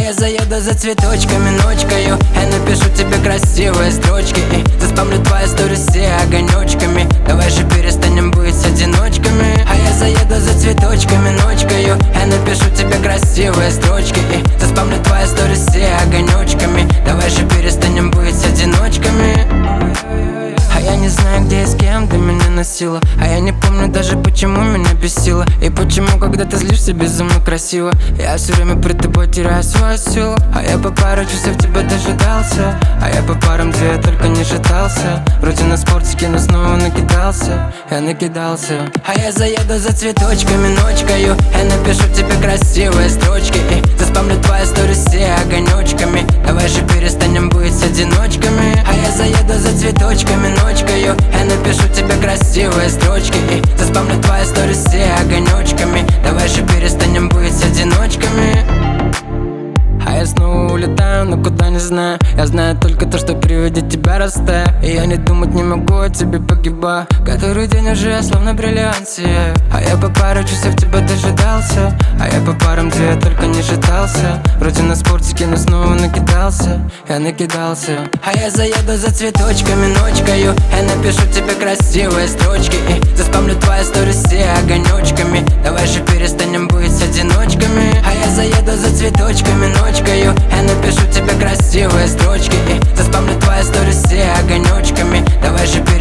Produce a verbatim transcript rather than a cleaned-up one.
я заеду за цветочками, ночкою. Я напишу тебе красивые строчки и заспамлю твои сторис все огонечками. Давай же перестанем быть одиночками. А я заеду за цветочками, ночкою. Я напишу тебе красивые строчки и заспамлю твои сторис все огонечками. Давай же перестанем быть одиночками. А я не знаю, где и с кем ты меня носила. А я не помню даже, почему меня бесило. И почему, когда ты злишься безумно красиво, я все время при тобой теряю свою силу. А я по пару часов тебя дожидался. А я по парам, где я только не шатался. Вроде на спортике, но снова накидался. Я накидался. А я заеду за цветочками, ночкою. Я напишу тебе красивые строчки и заспамлю твои сторис все огонечками. Давай же перестанем быть одиночками. А я заеду за цветочками, ночкою. Я напишу тебе красивые строчки и заспамлю твои сторис все огонечками. Давай же перестанем быть одиночками. А я снова улетаю, но куда не знаю. Я знаю только то, что приводит тебя растаю. И я не думать не могу, о тебе погибаю. Который день уже я словно бриллиант сияю. А я по пару часов тебя дожидался. А я по парам, где я только не шатался. Вроде на спортике, но снова накидался. Я накидался. А я заеду за цветочками, ночкою. Я напишу тебе красивые строчки и заспамлю твои сторис все огонечками. Давай же перестанем быть одиночками. А я заеду за цветочками, ночкою. Я напишу тебе красивые строчки и заспамлю твои сторис все огонечками. Давай же